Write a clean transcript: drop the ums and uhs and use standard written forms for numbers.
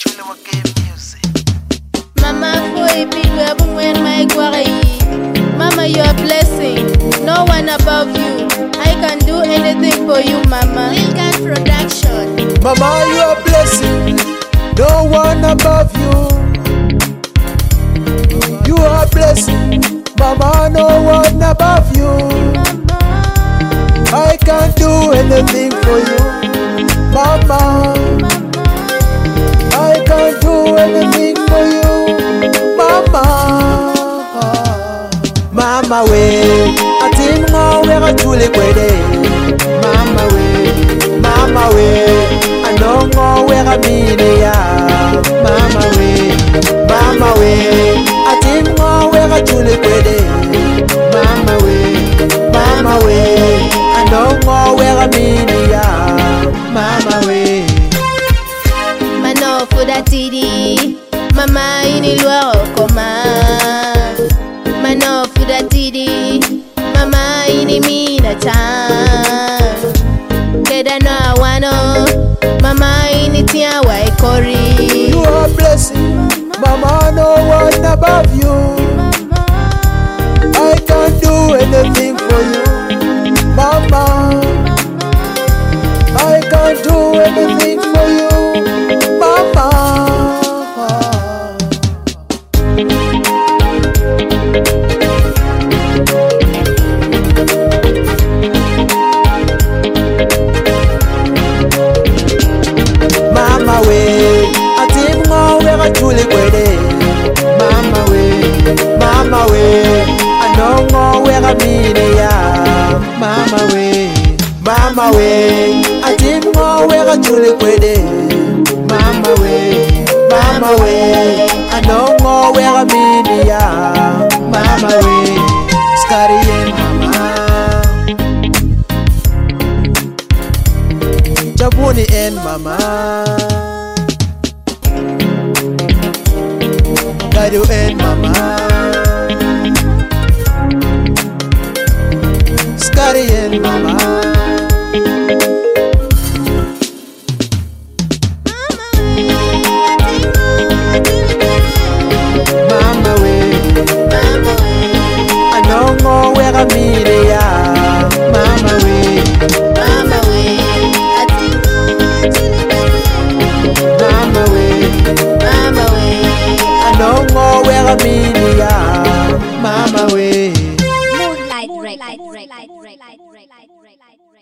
Mama, Mama, you're a blessing. No one above you. I can do anything for you, Mama. Lilgan Production. Mama, you're a blessing. No one above you. You are a blessing. Mama, no one above you. I can do anything for you, Mama. I can do anything for you, Mama. Mama we, ati mwawe gatule kwede. Mama we, anongo we gamine ya. Mama we, ati mwawe gatule kwede. Mama we, anongo we gamine ya. Mama we. Mano fuda tidi, mama inilwa okoma. Mano fuda tidi, mama inimina chan. Keda no awano, mama initia waikori. You are a blessing, Mama, no one above you. I can do anything for you, Mama. I can do anything for you, Mama. Mama we, ati mwawe gatule kwede. Mama we, anongo we gamine ya. Mama we, ati mwawe gatule kwede. Mama we, anongo we gamine ya. Mama we, skari yen mama. Jabuni en mama. Gadu en mama. Skari en mama. Mama we, anongo we gamine ya. Mama we, anongo we gamine ya. Mama we. Moonlight Records.